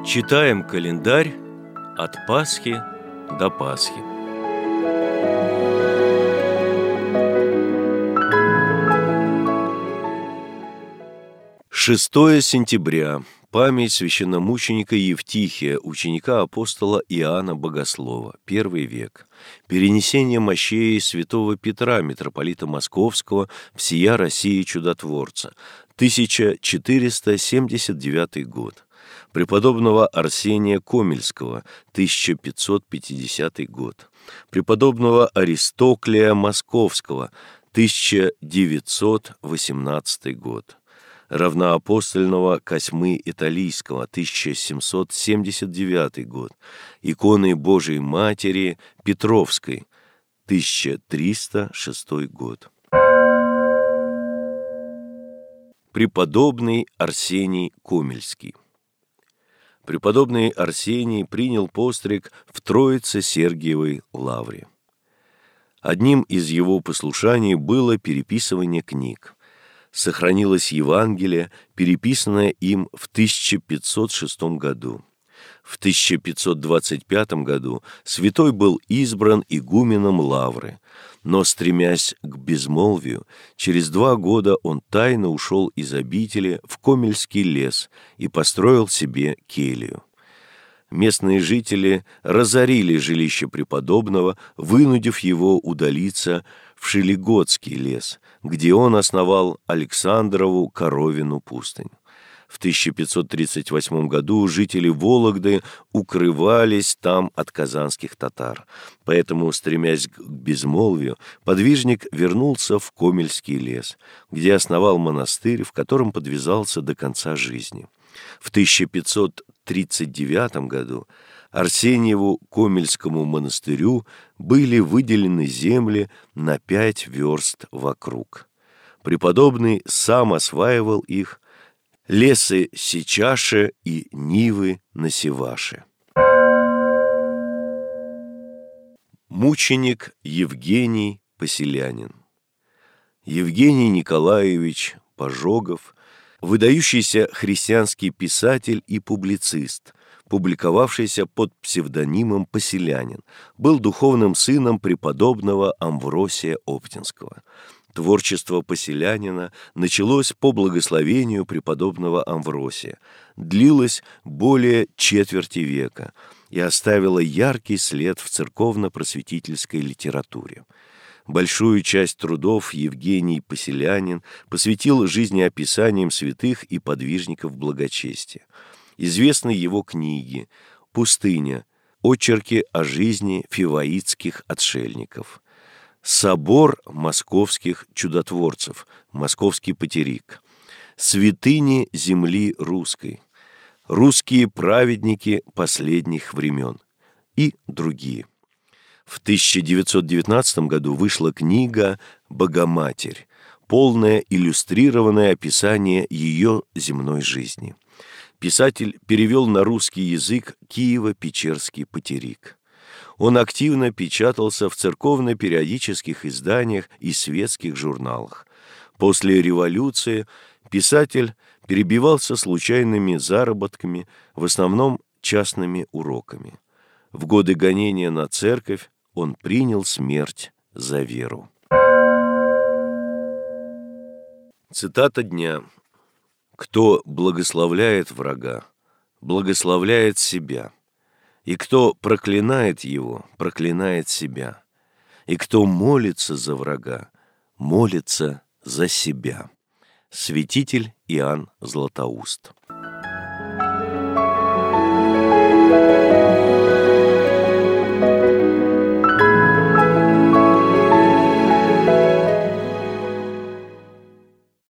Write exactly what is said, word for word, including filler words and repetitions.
Читаем календарь от Пасхи до Пасхи. шестое сентября. Память священномученика Евтихия, ученика апостола Иоанна Богослова, первый век. Перенесение мощей святого Петра, митрополита Московского, всея России чудотворца, тысяча четыреста семьдесят девятый год. Преподобного Арсения Комельского, тысяча пятьсот пятидесятый год. Преподобного Аристоклия Московского, тысяча девятьсот восемнадцатый год. Равноапостольного Косьмы Италийского, тысяча семьсот семьдесят девятый год, иконы Божией Матери Петровской, тысяча триста шестой год. Преподобный Арсений Комельский. Преподобный Арсений принял постриг в Троице-Сергиевой лавре. Одним из его послушаний было переписывание книг. Сохранилось Евангелие, переписанное им в тысяча пятьсот шестом году. В тысяча пятьсот двадцать пятом году святой был избран игуменом лавры, но, стремясь к безмолвию, через два года он тайно ушел из обители в Комельский лес и построил себе келью. Местные жители разорили жилище преподобного, вынудив его удалиться в Шелегодский лес, где он основал Александрову Коровину пустынь. В тысяча пятьсот тридцать восьмом году жители Вологды укрывались там от казанских татар. Поэтому, стремясь к безмолвию, подвижник вернулся в Комельский лес, где основал монастырь, в котором подвязался до конца жизни. В тысяча пятьсот тридцать девятом году Арсеньеву Комельскому монастырю были выделены земли на пять верст вокруг. Преподобный сам осваивал их, лесы сечаше и нивы насеваше. Мученик Евгений Поселянин. Евгений Николаевич Пожогов, выдающийся христианский писатель и публицист, публиковавшийся под псевдонимом Поселянин, был духовным сыном преподобного Амвросия Оптинского. Творчество Поселянина началось по благословению преподобного Амвросия, длилось более четверти века и оставило яркий след в церковно-просветительской литературе. Большую часть трудов Евгений Поселянин посвятил жизнеописаниям святых и подвижников благочестия. Известны его книги «Пустыня», «Очерки о жизни фиваитских отшельников», «Собор московских чудотворцев», «Московский патерик», «Святыни земли русской», «Русские праведники последних времен» и другие. В тысяча девятьсот девятнадцатом году вышла книга «Богоматерь», полное иллюстрированное описание ее земной жизни. Писатель перевел на русский язык Киево-Печерский патерик. Он активно печатался в церковно-периодических изданиях и светских журналах. После революции писатель перебивался случайными заработками, в основном частными уроками. В годы гонения на церковь он принял смерть за веру. Цитата дня. «Кто благословляет врага, благословляет себя, и кто проклинает его, проклинает себя, и кто молится за врага, молится за себя». Святитель Иоанн Златоуст.